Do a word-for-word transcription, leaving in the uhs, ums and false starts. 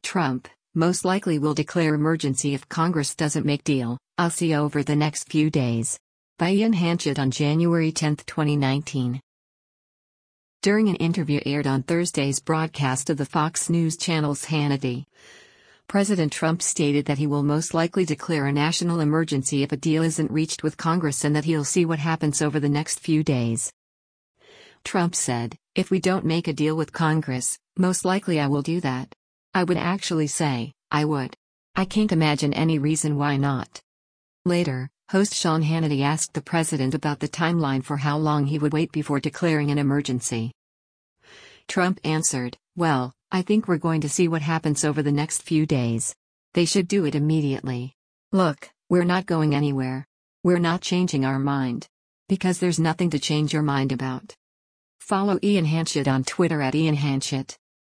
Trump, most likely will declare emergency if Congress doesn't make deal, I'll see over the next few days. By Ian Hanchett on January tenth, twenty nineteen. During an interview aired on Thursday's broadcast of the Fox News Channel's Hannity, President Trump stated that he will most likely declare a national emergency if a deal isn't reached with Congress and that he'll see what happens over the next few days. Trump said, "If we don't make a deal with Congress, most likely I will do that. I would actually say, I would. I can't imagine any reason why not." Later, host Sean Hannity asked the president about the timeline for how long he would wait before declaring an emergency. Trump answered, "Well, I think we're going to see what happens over the next few days. They should do it immediately. Look, we're not going anywhere. We're not changing our mind. Because there's nothing to change your mind about." Follow Ian Hanchett on Twitter at Ian Hanchett.